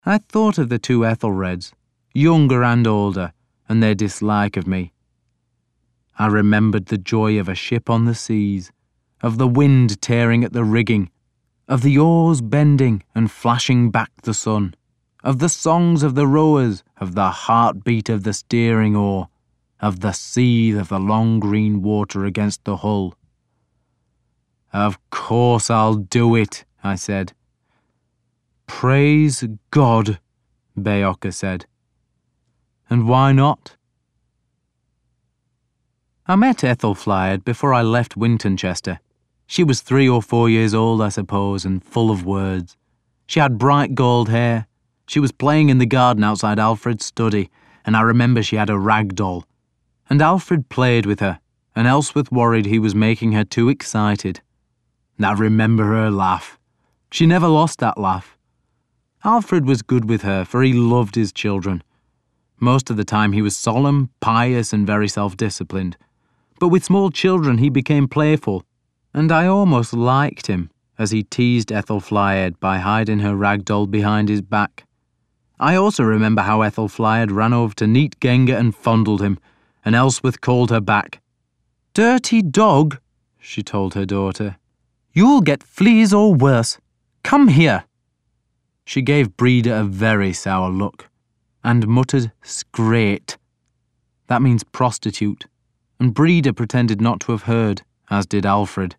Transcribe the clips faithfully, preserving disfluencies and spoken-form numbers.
I thought of the two Ethelreds, younger and older, and their dislike of me. I remembered the joy of a ship on the seas, of the wind tearing at the rigging, of the oars bending and flashing back the sun, of the songs of the rowers, of the heartbeat of the steering oar, of the seethe of the long green water against the hull. "Of course I'll do it," I said. "Praise God," Beocca said. "And why not?" I met Ethelflaed before I left Wintonchester. She was three or four years old, I suppose, and full of words. She had bright gold hair. She was playing in the garden outside Alfred's study, and I remember she had a rag doll. And Alfred played with her, and Elspeth worried he was making her too excited. And I remember her laugh. She never lost that laugh. Alfred was good with her, for he loved his children. Most of the time he was solemn, pious, and very self-disciplined. But with small children he became playful, and I almost liked him, as he teased Ethelflaed by hiding her rag doll behind his back. I also remember how Ethelflaed ran over to Neat Genga and fondled him, and Elspeth called her back. "Dirty dog," she told her daughter. "You'll get fleas or worse. Come here." She gave Breda a very sour look, and muttered "scrate." That means prostitute, and Breda pretended not to have heard, as did Alfred.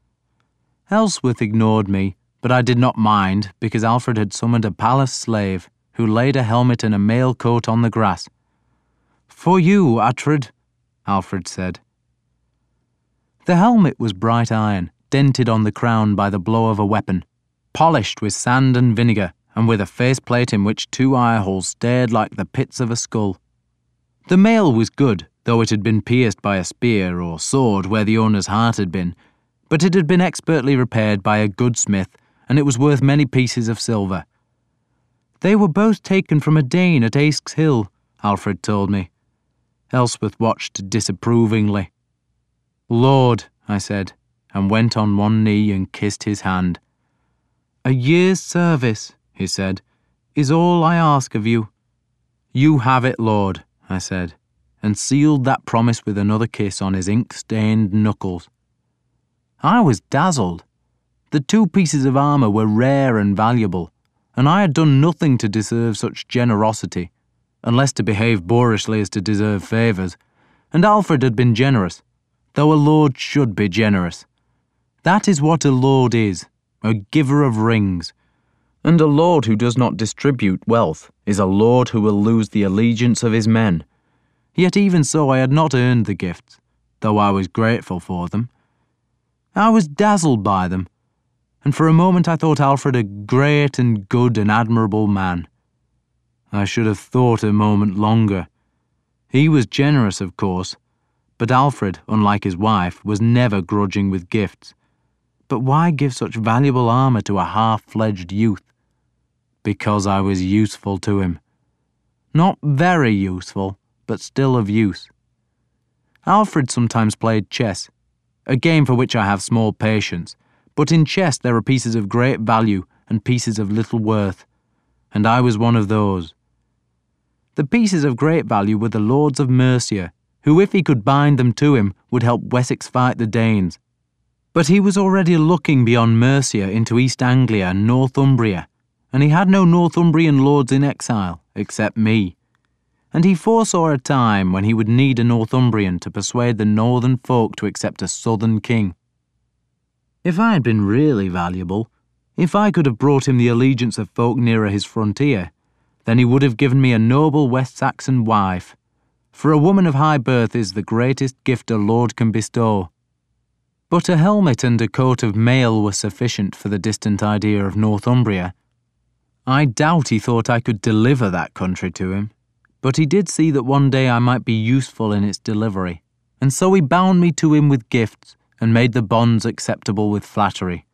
Elspeth ignored me, but I did not mind, because Alfred had summoned a palace slave, who laid a helmet and a mail coat on the grass. "For you, Uhtred," Alfred said. The helmet was bright iron, dented on the crown by the blow of a weapon, polished with sand and vinegar, and with a faceplate in which two eye holes stared like the pits of a skull. The mail was good, though it had been pierced by a spear or sword where the owner's heart had been, but it had been expertly repaired by a good smith, and it was worth many pieces of silver. "They were both taken from a Dane at Aesks Hill," Alfred told me. Elspeth watched disapprovingly. "Lord," I said, and went on one knee and kissed his hand. "A year's service," he said, "is all I ask of you." "You have it, Lord," I said, and sealed that promise with another kiss on his ink-stained knuckles. I was dazzled. The two pieces of armour were rare and valuable, and I had done nothing to deserve such generosity, unless to behave boorishly as to deserve favours, and Alfred had been generous, though a lord should be generous. That is what a lord is, a giver of rings, and a lord who does not distribute wealth is a lord who will lose the allegiance of his men. Yet even so I had not earned the gifts, though I was grateful for them. I was dazzled by them, and for a moment I thought Alfred a great and good and admirable man. I should have thought a moment longer. He was generous, of course, but Alfred, unlike his wife, was never grudging with gifts. But why give such valuable armour to a half-fledged youth? Because I was useful to him. Not very useful, but still of use. Alfred sometimes played chess, a game for which I have small patience, but in chess there are pieces of great value and pieces of little worth, and I was one of those. The pieces of great value were the lords of Mercia, who, if he could bind them to him, would help Wessex fight the Danes. But he was already looking beyond Mercia into East Anglia and Northumbria, and he had no Northumbrian lords in exile, except me. And he foresaw a time when he would need a Northumbrian to persuade the northern folk to accept a southern king. If I had been really valuable, if I could have brought him the allegiance of folk nearer his frontier, then he would have given me a noble West Saxon wife, for a woman of high birth is the greatest gift a lord can bestow. But a helmet and a coat of mail were sufficient for the distant idea of Northumbria. I doubt he thought I could deliver that country to him, but he did see that one day I might be useful in its delivery, and so he bound me to him with gifts and made the bonds acceptable with flattery.